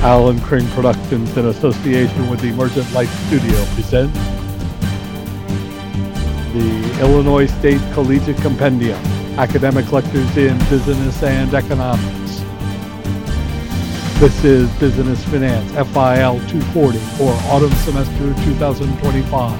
Alan Crane Productions, in association with the Emergent Light Studio, presents the Illinois State Collegiate Compendium, Academic Lectures in Business and Economics. This is Business Finance, FIL 240, for Autumn Semester 2025.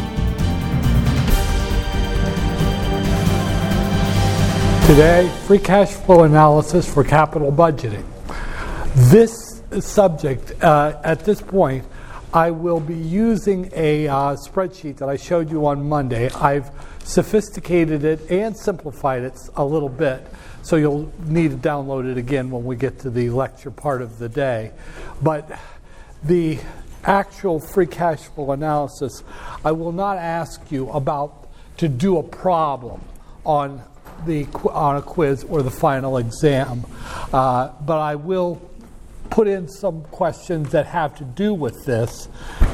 Today, free cash flow analysis for capital budgeting. This subject, at this point, I will be using a spreadsheet that I showed you on Monday. I've sophisticated it and simplified it a little bit, so you'll need to download it again when we get to the lecture part of the day. But the actual free cash flow analysis, I will not ask you to do a problem on a quiz or the final exam, but I will put in some questions that have to do with this,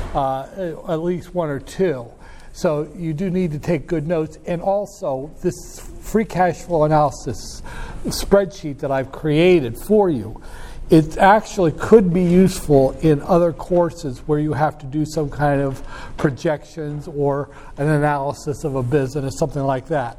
at least one or two. So you do need to take good notes. And also, this free cash flow analysis spreadsheet that I've created for you, it actually could be useful in other courses where you have to do some kind of projections or an analysis of a business, something like that.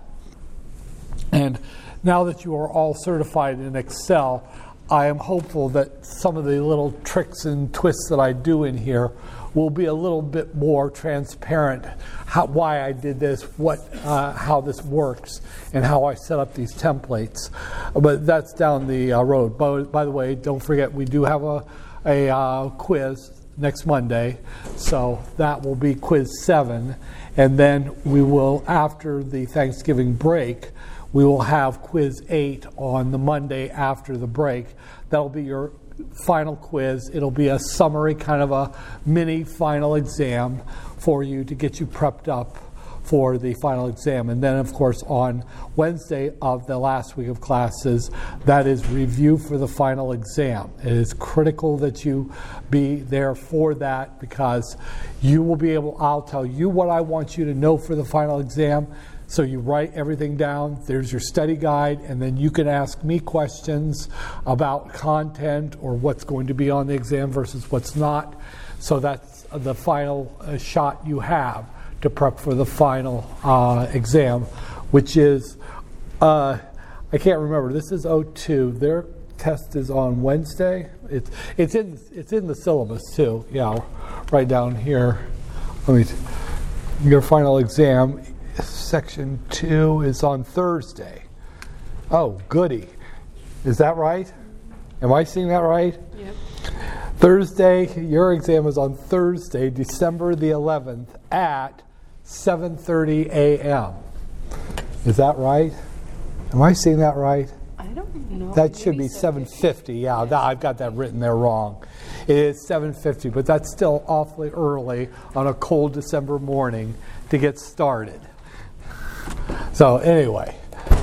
And now that you are all certified in Excel, I am hopeful that some of the little tricks and twists that I do in here will be a little bit more transparent, why I did this, how this works, and how I set up these templates. But that's down the road. By the way, don't forget we do have a quiz next Monday, so that will be quiz 7, and then we will, after the Thanksgiving break, we will have quiz 8 on the Monday after the break. That'll be your final quiz. It'll be a summary, kind of a mini final exam for you to get you prepped up for the final exam. And then, of course, on Wednesday of the last week of classes, that is review for the final exam. It is critical that you be there for that, because you will be able, I'll tell you what I want you to know for the final exam. So you write everything down, there's your study guide, and then you can ask me questions about content or what's going to be on the exam versus what's not. So that's the final shot you have to prep for the final exam, which is, I can't remember, this is 02. Their test is on Wednesday. It's in the syllabus too, yeah, right down here. Your final exam, Section 2 is on Thursday. Oh, goody. Is that right? Am I seeing that right? Yep. Thursday, your exam is on Thursday, December the 11th at 7:30 a.m. Is that right? Am I seeing that right? I don't know. That should be 7:50. Yeah, I've got that written there wrong. It is 7:50, but that's still awfully early on a cold December morning to get started. So anyway,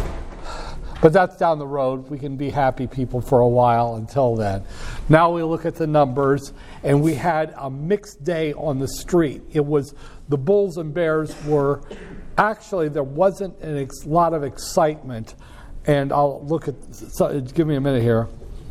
but that's down the road. We can be happy people for a while until then. Now we look at the numbers, and we had a mixed day on the street. It was the Bulls and Bears were actually, there wasn't a lot of excitement. And I'll look at, give me a minute here.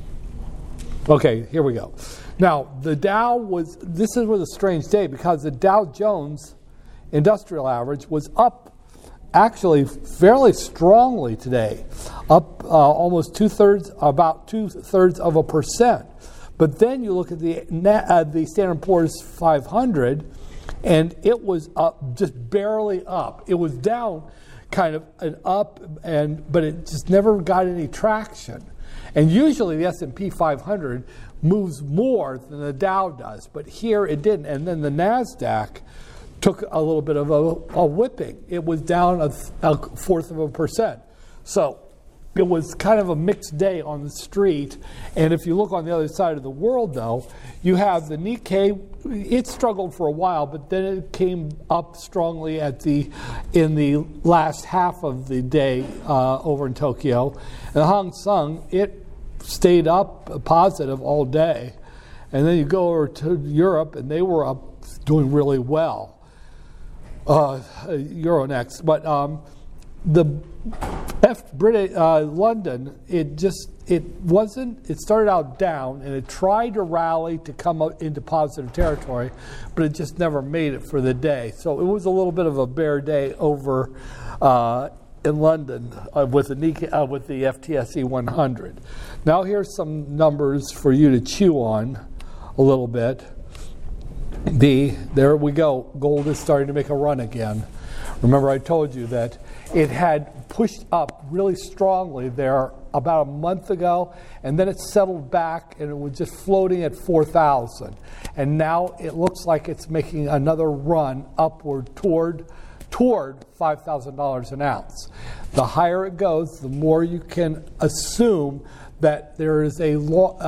Okay, here we go. Now, the Dow this was a strange day, because the Dow Jones Industrial Average was up actually fairly strongly today, up almost about two-thirds of a percent. But then you look at the Standard & Poor's 500, and it was up, just barely up. It was down kind of an up, but it just never got any traction. And usually the S&P 500 moves more than the Dow does, but here it didn't. And then the NASDAQ took a little bit of a whipping. It was down a 0.4%. So it was kind of a mixed day on the street. And if you look on the other side of the world, though, you have the Nikkei. It struggled for a while, but then it came up strongly in the last half of the day over in Tokyo. And the Hang Seng, it stayed up positive all day. And then you go over to Europe, and they were up doing really well. Euronext, but the London, it started out down, and it tried to rally to come up into positive territory, but it just never made it for the day. So it was a little bit of a bear day over in London with the FTSE 100. Now here's some numbers for you to chew on a little bit. There we go. Gold is starting to make a run again. Remember, I told you that it had pushed up really strongly there about a month ago, and then it settled back, and it was just floating at 4,000. And now it looks like it's making another run upward toward $5,000 an ounce. The higher it goes, the more you can assume that there is a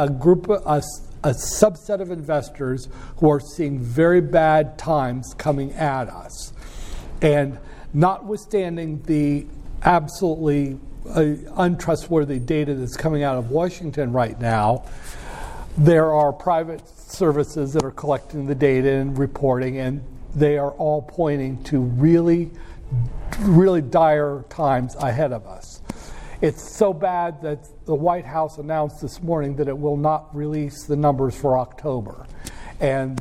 subset of investors who are seeing very bad times coming at us. And notwithstanding the absolutely untrustworthy data that's coming out of Washington right now, there are private services that are collecting the data and reporting, and they are all pointing to really, really dire times ahead of us. It's so bad that the White House announced this morning that it will not release the numbers for October. And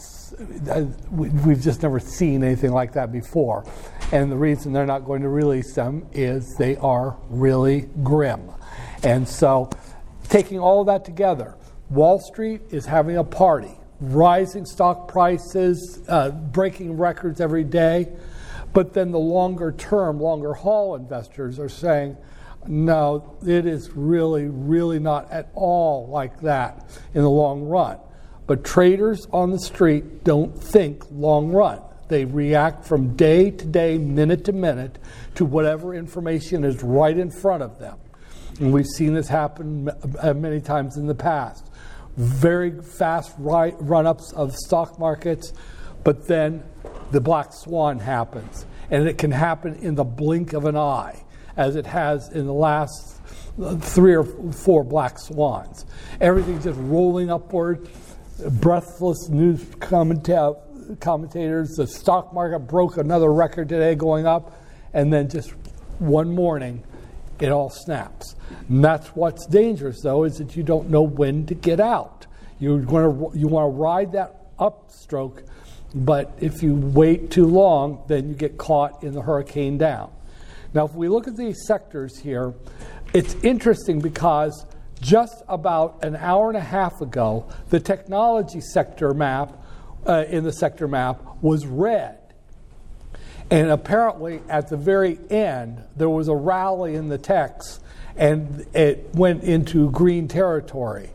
we've just never seen anything like that before. And the reason they're not going to release them is they are really grim. And so, taking all of that together, Wall Street is having a party. Rising stock prices, breaking records every day. But then the longer haul investors are saying, no, it is really, really not at all like that in the long run. But traders on the street don't think long run. They react from day to day, minute to minute, to whatever information is right in front of them. And we've seen this happen many times in the past. Very fast run-ups of stock markets, but then the black swan happens. And it can happen in the blink of an eye, as it has in the last 3 or 4 black swans. Everything's just rolling upward. Breathless news commentators. The stock market broke another record today going up, and then just one morning it all snaps. And that's what's dangerous, though, is that you don't know when to get out. You want to ride that upstroke, but if you wait too long, then you get caught in the hurricane down. Now, if we look at these sectors here, it's interesting because just about an hour and a half ago, the technology sector map in the sector map was red. And apparently, at the very end, there was a rally in the techs, and it went into green territory.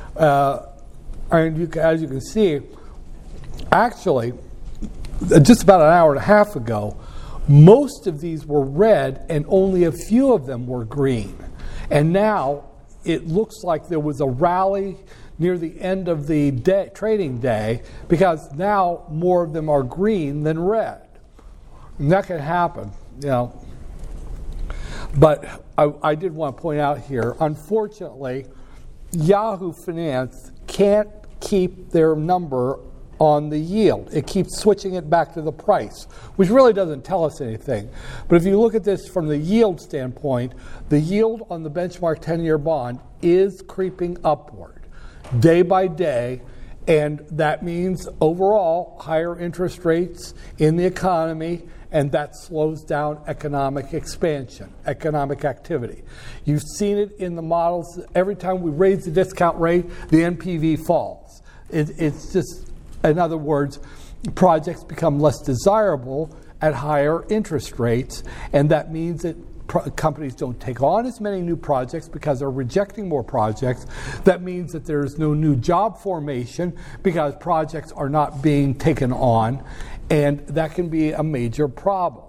And as you can see, actually, just about an hour and a half ago, most of these were red, and only a few of them were green. And now, it looks like there was a rally near the end of the trading day, because now more of them are green than red. And that can happen, you know. But I did want to point out here, unfortunately, Yahoo Finance can't keep their number on the yield. It keeps switching it back to the price, which really doesn't tell us anything. But if you look at this from the yield standpoint, the yield on the benchmark 10-year bond is creeping upward day by day, and that means overall higher interest rates in the economy, and that slows down economic expansion, economic activity. You've seen it in the models. Every time we raise the discount rate, the NPV falls. It's just, in other words, projects become less desirable at higher interest rates, and that means that companies don't take on as many new projects because they're rejecting more projects. That means that there's no new job formation because projects are not being taken on, and that can be a major problem.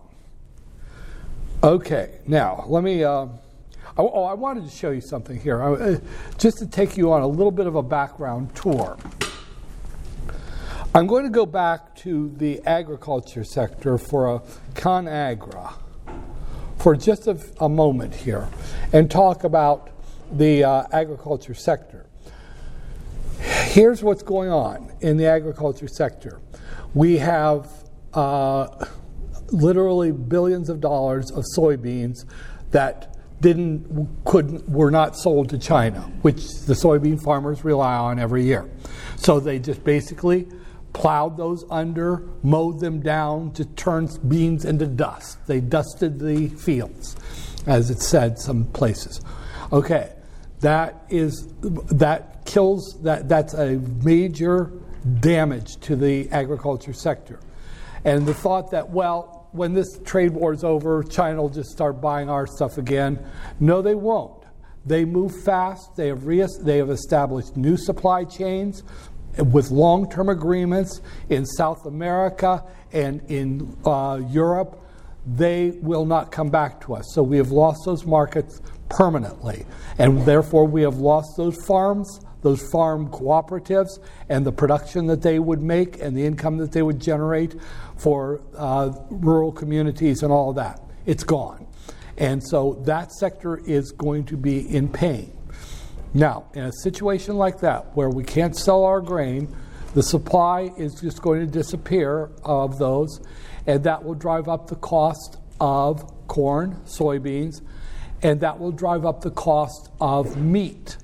Okay, now let me. I wanted to show you something here, just to take you on a little bit of a background tour. I'm going to go back to the agriculture sector for a ConAgra for just a moment here and talk about the agriculture sector. Here's what's going on in the agriculture sector. We have literally billions of dollars of soybeans that were not sold to China, which the soybean farmers rely on every year. So they just basically plowed those under, mowed them down to turn beans into dust. They dusted the fields, as it said some places. Okay, that's a major damage to the agriculture sector. And the thought that, well, when this trade war is over, China will just start buying our stuff again. No, they won't. They move fast. They have established new supply chains with long-term agreements in South America and in Europe. They will not come back to us. So we have lost those markets permanently. And therefore we have lost those farms, those farm cooperatives, and the production that they would make and the income that they would generate for rural communities and all of that. It's gone. And so that sector is going to be in pain. Now, in a situation like that, where we can't sell our grain, the supply is just going to disappear of those, and that will drive up the cost of corn, soybeans, and that will drive up the cost of meat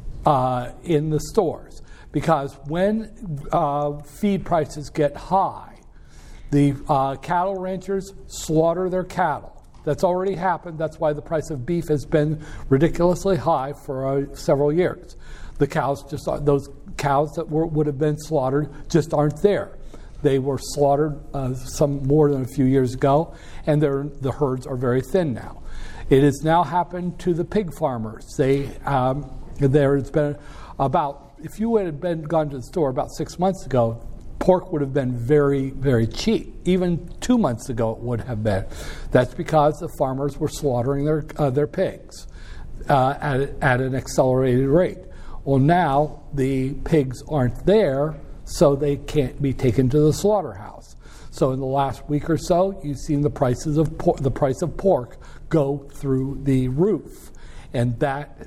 in the stores. Because when feed prices get high, the cattle ranchers slaughter their cattle. That's already happened. That's why the price of beef has been ridiculously high for several years. Those cows that would have been slaughtered just aren't there. They were slaughtered some more than a few years ago, and the herds are very thin now. It has now happened to the pig farmers. There's been if you had gone to the store about 6 months ago, pork would have been very, very cheap. Even 2 months ago it would have been. That's because the farmers were slaughtering their pigs at an accelerated rate. Well, now the pigs aren't there, so they can't be taken to the slaughterhouse. So in the last week or so, you've seen the price of pork go through the roof, and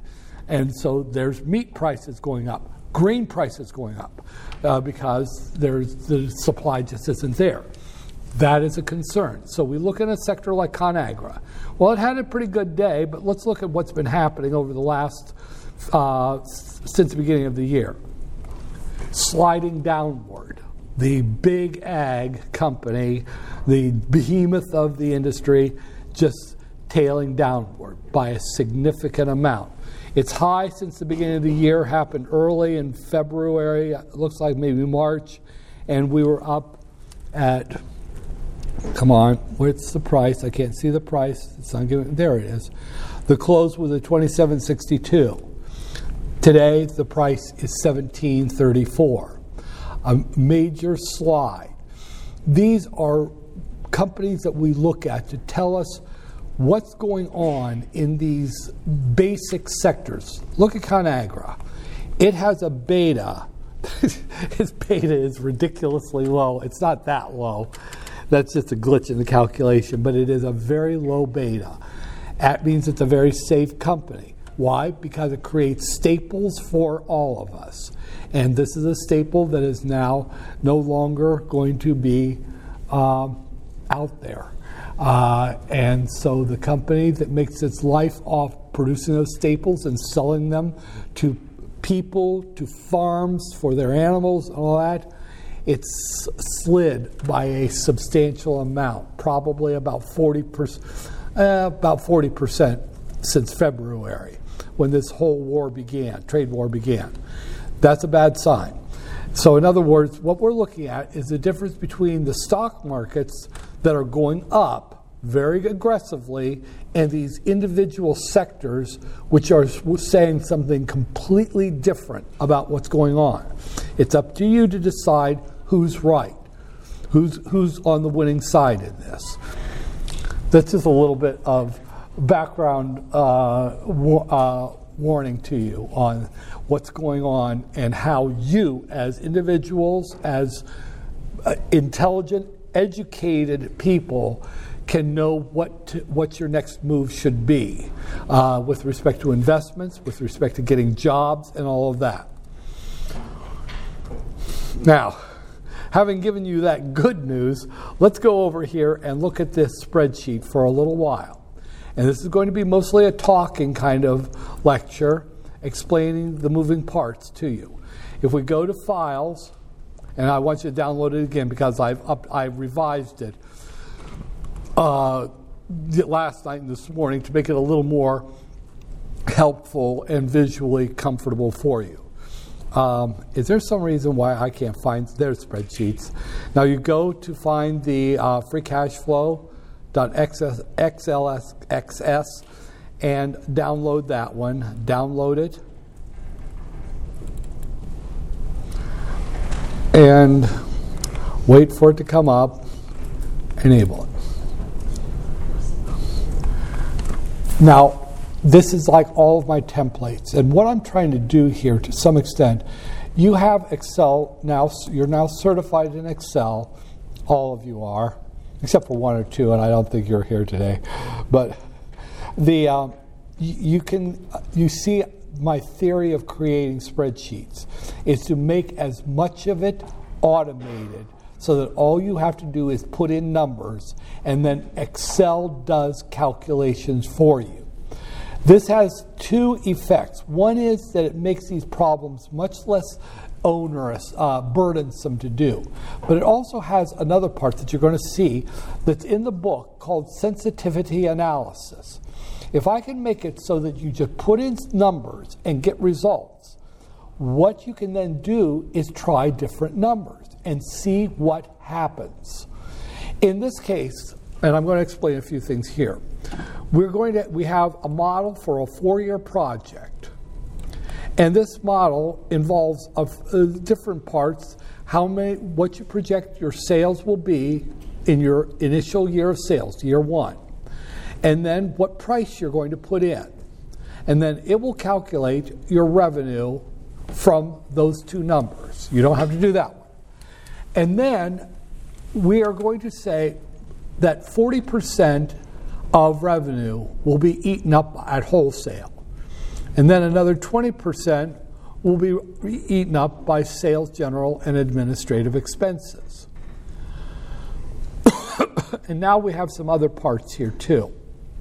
so there's meat prices going up, grain prices going up. Because the supply just isn't there. That is a concern. So we look at a sector like ConAgra. Well, it had a pretty good day, but let's look at what's been happening over the last, since the beginning of the year. Sliding downward. The big ag company, the behemoth of the industry, just tailing downward by a significant amount. It's high since the beginning of the year, happened early in February, it looks like maybe March, and we were up at, come on, what's the price? I can't see the price. It's not giving, there it is. The close was at $27.62. Today, the price is $17.34. A major slide. These are companies that we look at to tell us what's going on in these basic sectors. Look at ConAgra. It has a beta. Its beta is ridiculously low. It's not that low. That's just a glitch in the calculation, but it is a very low beta. That means it's a very safe company. Why? Because it creates staples for all of us. And this is a staple that is now no longer going to be out there. And so the company that makes its life off producing those staples and selling them to people, to farms, for their animals and all that, it's slid by a substantial amount, probably about 40% since February, when this whole war began, trade war began. That's a bad sign. So in other words, what we're looking at is the difference between the stock markets that are going up very aggressively and these individual sectors which are saying something completely different about what's going on. It's up to you to decide who's right, who's on the winning side in this. That's just a little bit of background warning to you on what's going on and how you, as individuals, as intelligent, educated people, can know what your next move should be with respect to investments, with respect to getting jobs, and all of that. Now, having given you that good news, let's go over here and look at this spreadsheet for a little while. And this is going to be mostly a talking kind of lecture, explaining the moving parts to you. If we go to Files, and I want you to download it again because I revised it last night and this morning to make it a little more helpful and visually comfortable for you. Is there some reason why I can't find their spreadsheets? Now you go to find the free cash flow.xlsx and download that one. Download it. And wait for it to come up. Enable it. Now, this is like all of my templates. And what I'm trying to do here, to some extent, you have Excel now. You're now certified in Excel. All of you are, except for one or two, and I don't think you're here today. But you see my theory of creating spreadsheets is to make as much of it automated so that all you have to do is put in numbers and then Excel does calculations for you. This has two effects. One is that it makes these problems much less onerous, burdensome to do. But it also has another part that you're going to see that's in the book called sensitivity analysis. If I can make it so that you just put in numbers and get results, what you can then do is try different numbers and see what happens. In this case, and I'm going to explain a few things here, we have a model for a 4-year project. And this model involves different parts, what you project your sales will be in your initial year of sales, year 1. And then what price you're going to put in. And then it will calculate your revenue from those two numbers. You don't have to do that one. And then we are going to say that 40% of revenue will be eaten up at wholesale. And then another 20% will be eaten up by sales, general, and administrative expenses. And now we have some other parts here too.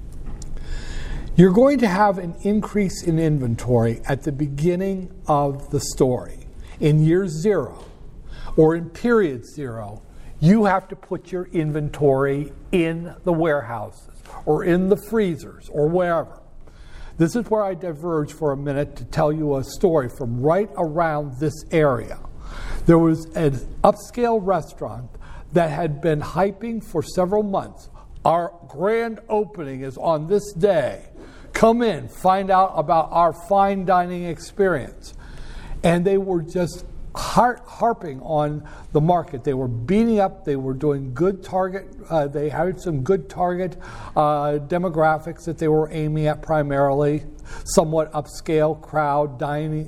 You're going to have an increase in inventory at the beginning of the story. In year 0 or in period 0, you have to put your inventory in the warehouses or in the freezers or wherever. This is where I diverge for a minute to tell you a story from right around this area. There was an upscale restaurant that had been hyping for several months. Our grand opening is on this day. Come in, find out about our fine dining experience. And they were just harping on the market. They were beating up. They were doing good target. They had some good target demographics that they were aiming at primarily. Somewhat upscale crowd,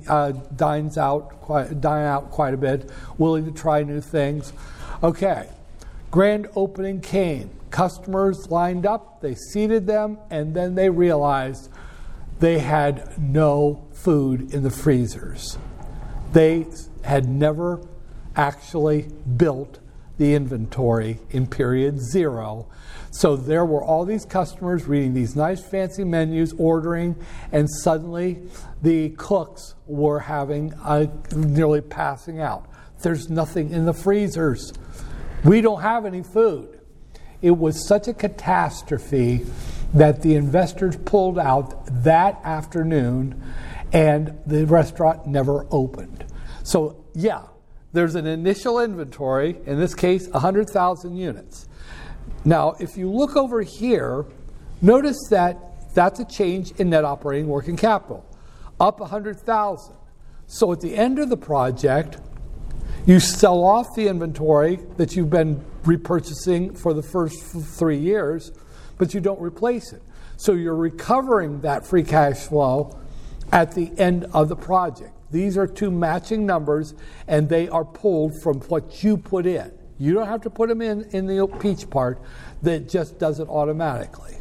dine out quite a bit, willing to try new things. Okay, grand opening came. Customers lined up. They seated them, and then they realized they had no food in the freezers. They had never actually built the inventory in period 0. So there were all these customers reading these nice fancy menus, ordering, and suddenly the cooks were having nearly passing out. There's nothing in the freezers. We don't have any food. It was such a catastrophe that the investors pulled out that afternoon and the restaurant never opened. So, yeah, there's an initial inventory, in this case, 100,000 units. Now, if you look over here, notice that that's a change in net operating working capital, up 100,000. So at the end of the project, you sell off the inventory that you've been repurchasing for the first 3 years, but you don't replace it. So you're recovering that free cash flow at the end of the project. These are two matching numbers, and they are pulled from what you put in. You don't have to put them in the peach part. That just does it automatically.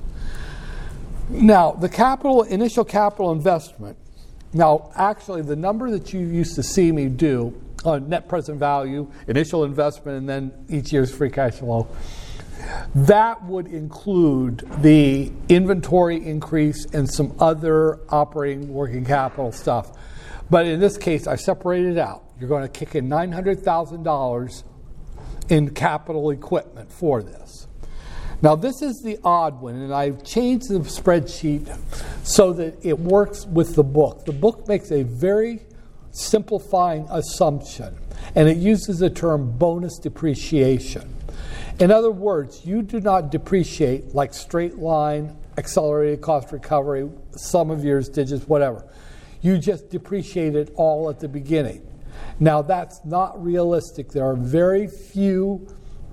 Now, the initial capital investment. Now, actually, the number that you used to see me do on net present value, initial investment, and then each year's free cash flow, That would include the inventory increase and some other operating working capital stuff. But in this case, I separated it out. You're going to kick in $900,000 in capital equipment for this. Now, this is the odd one, and I've changed the spreadsheet so that it works with the book. The book makes a very simplifying assumption, and it uses the term bonus depreciation. In other words, you do not depreciate like straight line, accelerated cost recovery, sum of years, digits, whatever. You just depreciate it all at the beginning. Now, that's not realistic. There are very few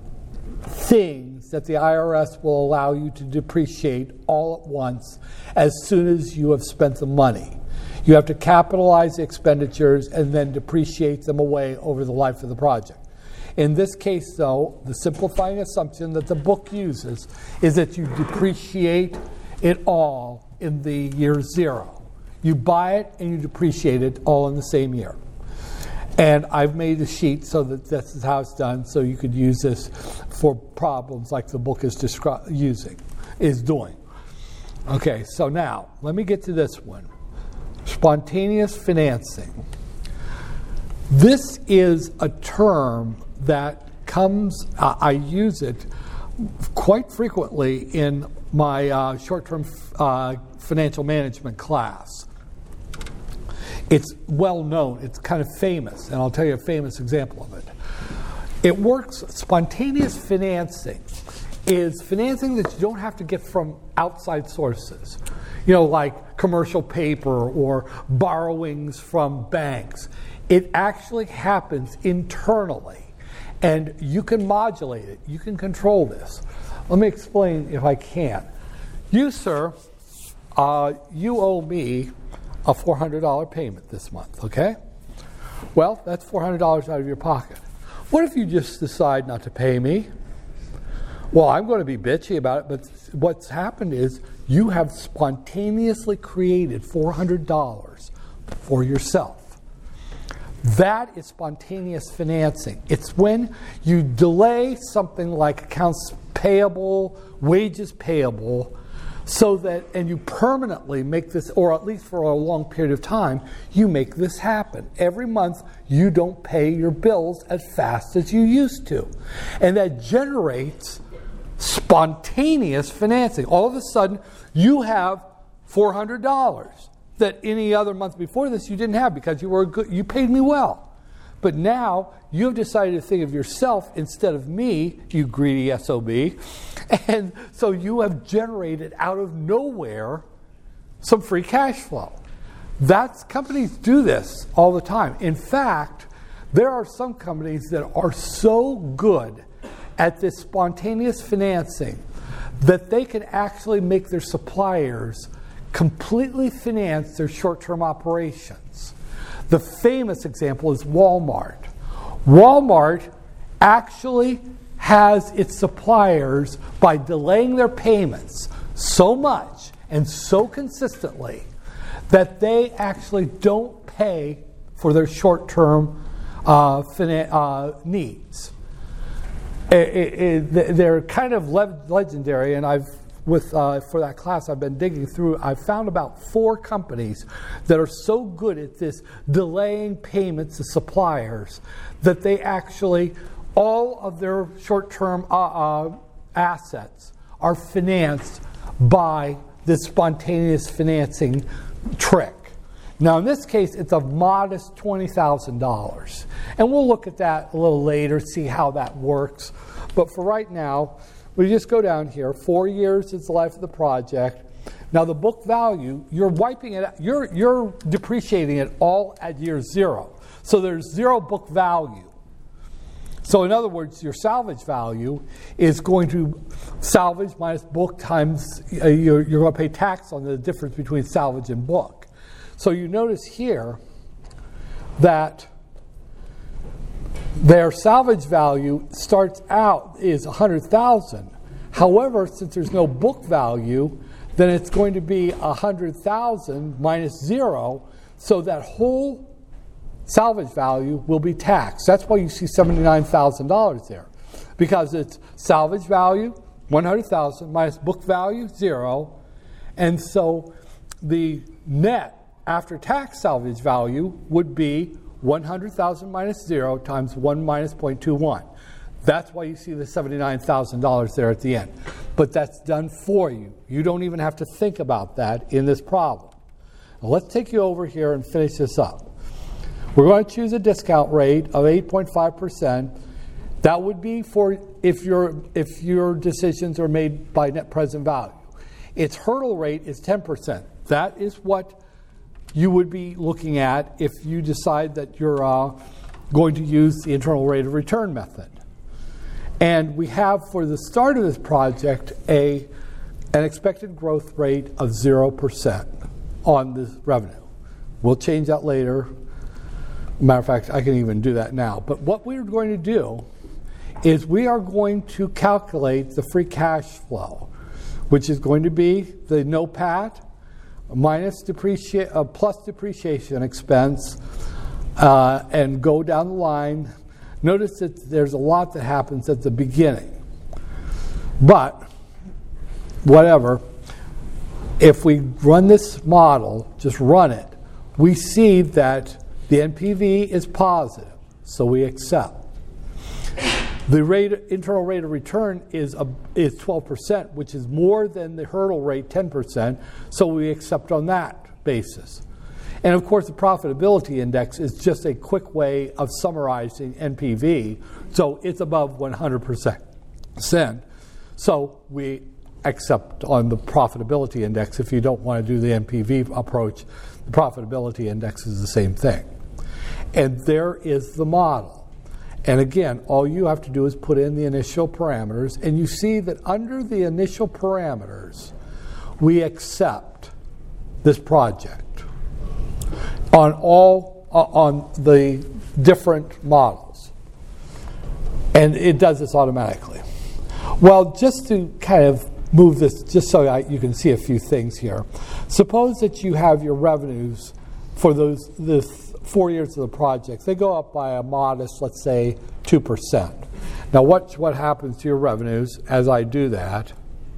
things that the IRS will allow you to depreciate all at once as soon as you have spent the money. You have to capitalize the expenditures and then depreciate them away over the life of the project. In this case, though, the simplifying assumption that the book uses is that you depreciate it all in the year zero. You buy it and you depreciate it all in the same year. And I've made a sheet so that this is how it's done, so you could use this for problems like the book is doing. Okay, so now let me get to this one. Spontaneous financing. This is a term that comes, I use it quite frequently in my short-term financial management class. It's well known, it's kind of famous, and I'll tell you a famous example of it. It works, spontaneous financing is financing that you don't have to get from outside sources. You know, like commercial paper or borrowings from banks. It actually happens internally, and you can modulate it. You can control this. Let me explain if I can. You, sir, you owe me a $400 payment this month, okay? Well, that's $400 out of your pocket. What if you just decide not to pay me? Well, I'm going to be bitchy about it, but what's happened is you have spontaneously created $400 for yourself. That is spontaneous financing. It's when you delay something like accounts payable, wages payable, so that, and you permanently make this, or at least for a long period of time, you make this happen. Every month, you don't pay your bills as fast as you used to. And that generates spontaneous financing. All of a sudden, you have $400 that any other month before this you didn't have because you paid me well. But now you've decided to think of yourself instead of me, you greedy SOB. And so you have generated out of nowhere some free cash flow. Companies do this all the time. In fact, there are some companies that are so good at this spontaneous financing that they can actually make their suppliers completely finance their short-term operations. The famous example is Walmart. Walmart actually has its suppliers, by delaying their payments so much and so consistently, that they actually don't pay for their short-term needs. They're kind of legendary, and for that class I've been digging through. I've found about 4 companies that are so good at this delaying payments to suppliers that they actually, all of their short-term assets are financed by this spontaneous financing trick. Now, in this case, it's a modest $20,000. And we'll look at that a little later, see how that works. But for right now, we just go down here. 4 years is the life of the project. Now, the book value, you're wiping it out. You're depreciating it all at year 0. So there's 0 book value. So in other words, your salvage value is going to salvage minus book times, you're going to pay tax on the difference between salvage and book. So you notice here that their salvage value starts out is $100,000. However, since there's no book value, then it's going to be $100,000 minus 0, so that whole salvage value will be taxed. That's why you see $79,000 there, because it's salvage value 100,000 minus book value, 0. And so the net after-tax salvage value would be 100,000 minus 0 times 1 minus 0.21. That's why you see the $79,000 there at the end. But that's done for you. You don't even have to think about that in this problem. Now let's take you over here and finish this up. We're going to choose a discount rate of 8.5%. That would be for if your decisions are made by net present value. Its hurdle rate is 10%. That is what you would be looking at if you decide that you're going to use the internal rate of return method. And we have, for the start of this project, an expected growth rate of 0% on this revenue. We'll change that later. Matter of fact, I can even do that now. But what we're going to do is we are going to calculate the free cash flow, which is going to be the NOPAT minus plus depreciation expense, and go down the line. Notice that there's a lot that happens at the beginning. But, whatever, if we run this model, just run it, we see that the NPV is positive, so we accept. The internal rate of return is 12%, which is more than the hurdle rate, 10%, so we accept on that basis. And of course, the profitability index is just a quick way of summarizing NPV, so it's above 100%. So we accept on the profitability index. If you don't want to do the NPV approach, the profitability index is the same thing. And there is the model. And again, all you have to do is put in the initial parameters, and you see that under the initial parameters, we accept this project on the different models. And it does this automatically. Well, just to kind of move this, just so you can see a few things here. Suppose that you have your revenues for the 4 years of the project. They go up by a modest, let's say, 2%. Now, what happens to your revenues as I do that?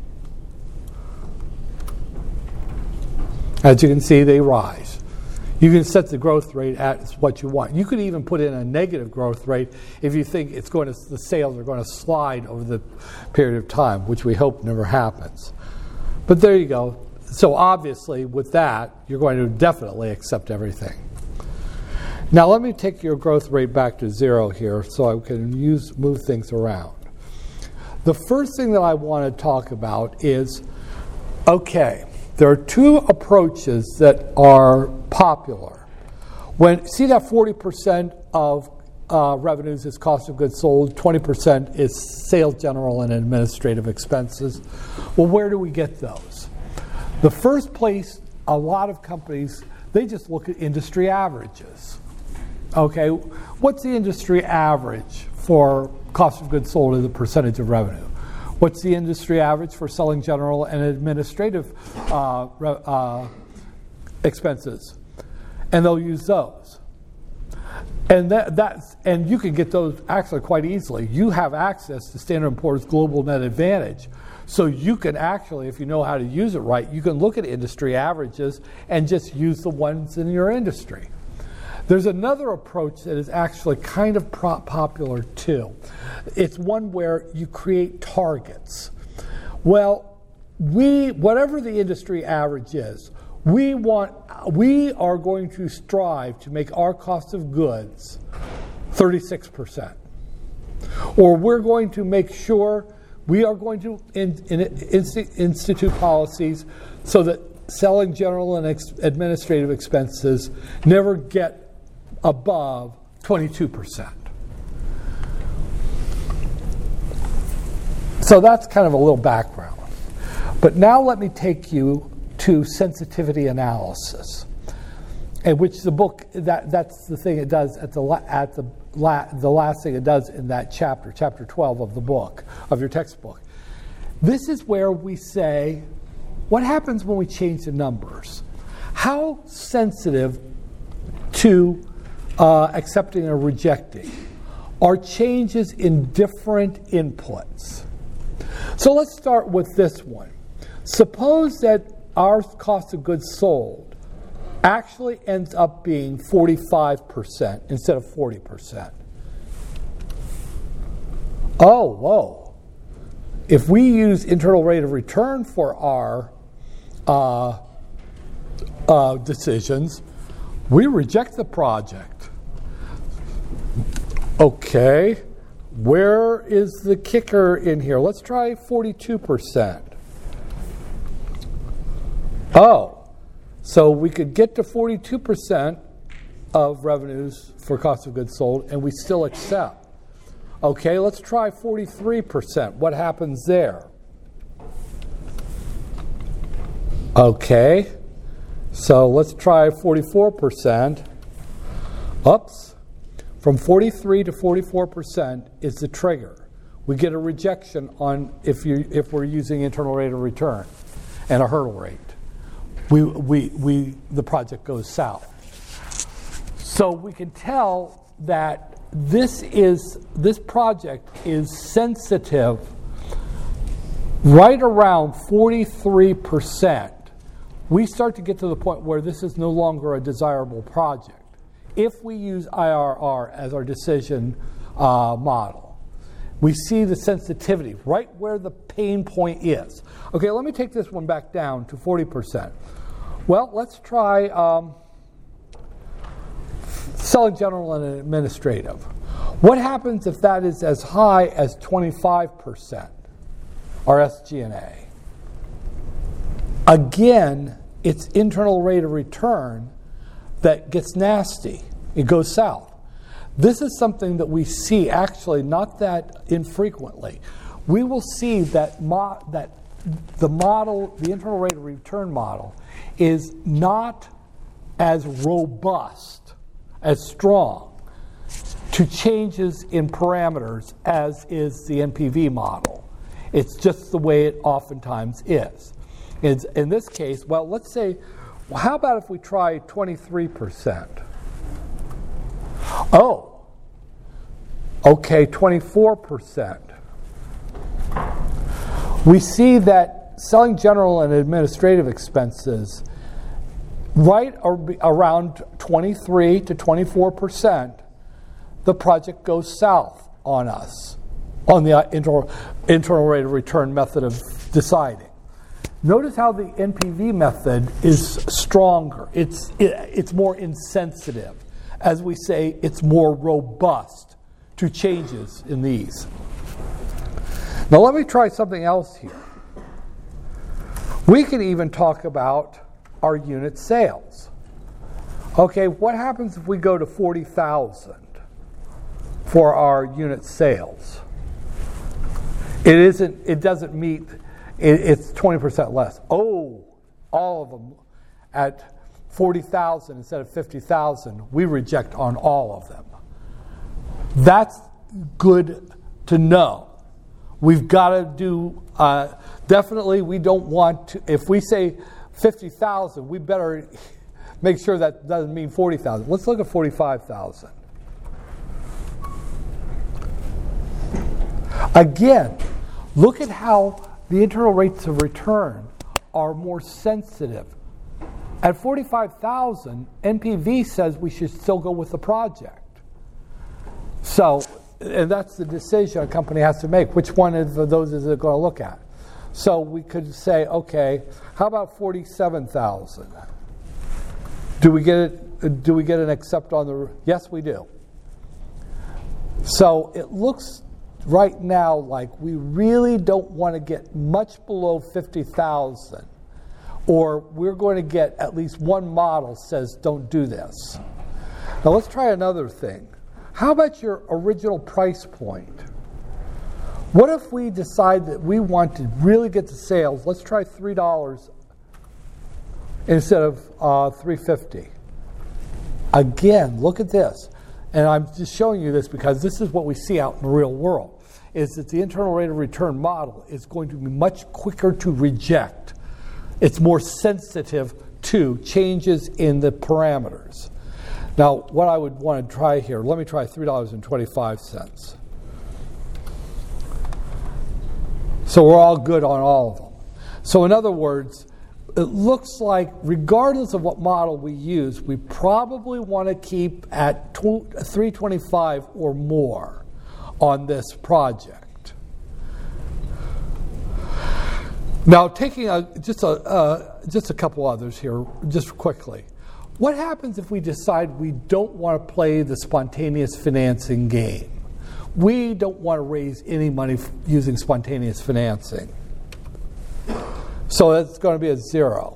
As you can see, they rise. You can set the growth rate at what you want. You could even put in a negative growth rate if you think the sales are going to slide over the period of time, which we hope never happens. But there you go. So obviously, with that, you're going to definitely accept everything. Now let me take your growth rate back to 0 here so I can move things around. The first thing that I want to talk about is, okay, there are two approaches that are popular. See that 40% of revenues is cost of goods sold, 20% is sales, general, and administrative expenses. Well, where do we get those? The first place, a lot of companies, they just look at industry averages. Okay, what's the industry average for cost of goods sold as a percentage of revenue? What's the industry average for selling, general, and administrative expenses? And they'll use those. And and you can get those actually quite easily. You have access to Standard & Poor's Global Net Advantage. So you can actually, if you know how to use it right, you can look at industry averages and just use the ones in your industry. There's another approach that is actually kind of popular too. It's one where you create targets. Well, whatever the industry average is, we are going to strive to make our cost of goods 36%. Or we're going to make sure we are going to institute policies so that selling, general, and administrative expenses never get above 22%. So that's kind of a little background. But now let me take you to sensitivity analysis, in which the book, that's the thing it does the last thing it does in that chapter 12 of the book, of your textbook. This is where we say, what happens when we change the numbers? How sensitive to accepting or rejecting are changes in different inputs? So let's start with this one. Suppose that our cost of goods sold actually ends up being 45% instead of 40%. Oh, whoa. If we use internal rate of return for our decisions, we reject the project. Okay, where is the kicker in here? Let's try 42%. Oh, so we could get to 42% of revenues for cost of goods sold and we still accept. Okay, let's try 43%. What happens there? Okay, so let's try 44%. Oops. From 43 to 44% is the trigger. We get a rejection on if we're using internal rate of return and a hurdle rate. The project goes south. So we can tell that this project is sensitive right around 43%. We start to get to the point where this is no longer a desirable project if we use IRR as our decision model. We see the sensitivity right where the pain point is. Okay, let me take this one back down to 40%. Well, let's try selling general and administrative. What happens if that is as high as 25%, our SG&A? Again, it's internal rate of return that gets nasty. It goes south. This is something that we see actually not that infrequently. We will see that the internal rate of return model, is not as robust, as strong to changes in parameters as is the NPV model. It's just the way it oftentimes is. In this case, well, let's say, well, how about if we try 23%? Oh, okay, 24%. We see that selling general and administrative expenses right around 23 to 24%, the project goes south on us, on the internal rate of return method of deciding. Notice how the NPV method is stronger. It's more insensitive. As we say, it's more robust to changes in these. Now let me try something else here. We can even talk about our unit sales. Okay, what happens if we go to 40,000 for our unit sales? It doesn't meet. It's 20% less. Oh, all of them at 40,000 instead of 50,000, we reject on all of them. That's good to know. We've got to do, definitely we don't want to, if we say 50,000, we better make sure that doesn't mean 40,000. Let's look at 45,000. Again, look at how the internal rates of return are more sensitive. At 45,000, NPV says we should still go with the project. So, and that's the decision a company has to make. Which one of those is it going to look at? So we could say, okay, how about 47,000? Do we get it? Do we get an accept on the? Yes, we do. So it looks right now like we really don't want to get much below 50,000, or we're going to get at least one model says don't do this. Now let's try another thing. How about your original price point? What if we decide that we want to really get the sales? Let's try $3 instead of $3.50. Again, look at this. And I'm just showing you this because this is what we see out in the real world, is that the internal rate of return model is going to be much quicker to reject. It's more sensitive to changes in the parameters. Now, what I would want to try here, let me try $3.25. So we're all good on all of them. So in other words, it looks like regardless of what model we use, we probably want to keep at 325 or more on this project. Now, taking just a couple others here, just quickly. What happens if we decide we don't want to play the spontaneous financing game? We don't want to raise any money using spontaneous financing. So that's going to be a 0.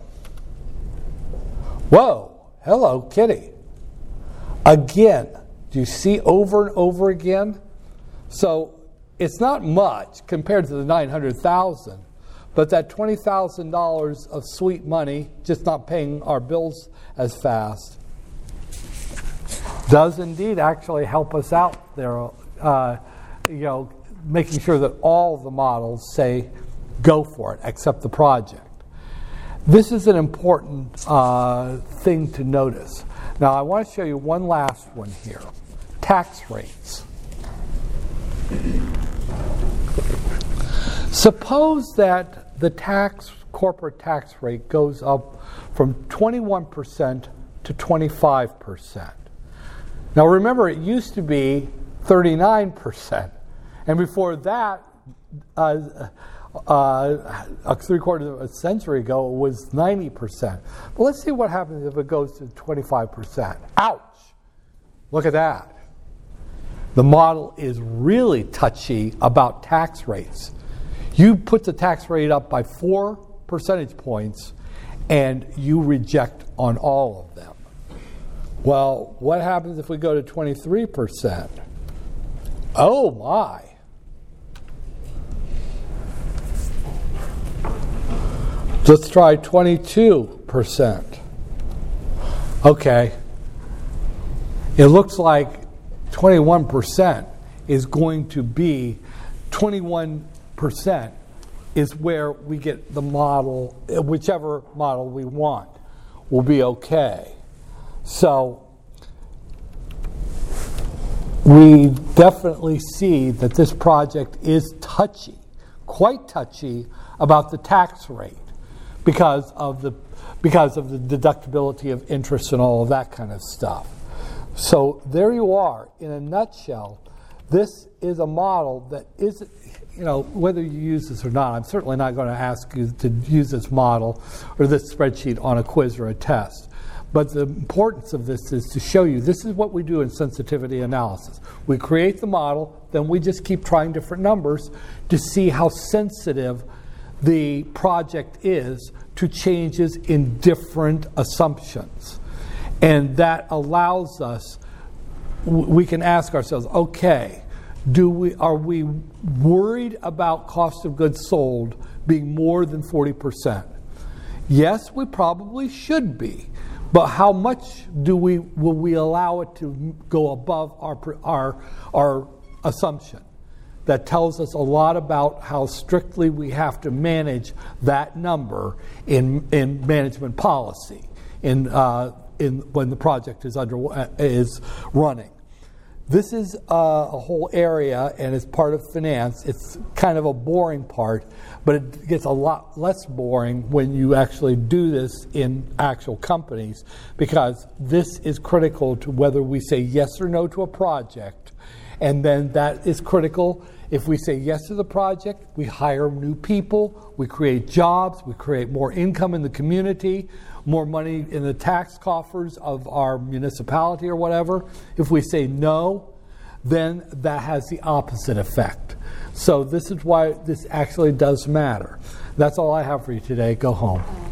Whoa, hello, kitty. Again, do you see over and over again? So it's not much compared to the $900,000, but that $20,000 of sweet money, just not paying our bills as fast, does indeed actually help us out there. Making sure that all the models say go for it, except the project. This is an important thing to notice. Now, I want to show you one last one here. Tax rates. Suppose that the corporate tax rate goes up from 21% to 25%. Now, remember, it used to be 39%. And before that, three-quarters of a century ago, it was 90%. But let's see what happens if it goes to 25%. Ouch! Look at that. The model is really touchy about tax rates. You put the tax rate up by 4 percentage points, and you reject on all of them. Well, what happens if we go to 23%? Oh, my. Let's try 22%. Okay. It looks like 21% is going to be 21% is where we get the model, whichever model we want will be okay. So we definitely see that this project is touchy, quite touchy about the tax rate because of the deductibility of interest and all of that kind of stuff. So there you are, in a nutshell. This is a model that is, whether you use this or not, I'm certainly not going to ask you to use this model or this spreadsheet on a quiz or a test. But the importance of this is to show you this is what we do in sensitivity analysis. We create the model, then we just keep trying different numbers to see how sensitive the project is to changes in different assumptions. And that allows us, we can ask ourselves, okay, are we worried about cost of goods sold being more than 40%? Yes, we probably should be. But how much will we allow it to go above our assumption? That tells us a lot about how strictly we have to manage that number in management policy when the project is running. This is a whole area, and it's part of finance. It's kind of a boring part, but it gets a lot less boring when you actually do this in actual companies, because this is critical to whether we say yes or no to a project. And then that is critical. If we say yes to the project, we hire new people, we create jobs, we create more income in the community, more money in the tax coffers of our municipality or whatever. If we say no, then that has the opposite effect. So this is why this actually does matter. That's all I have for you today. Go home.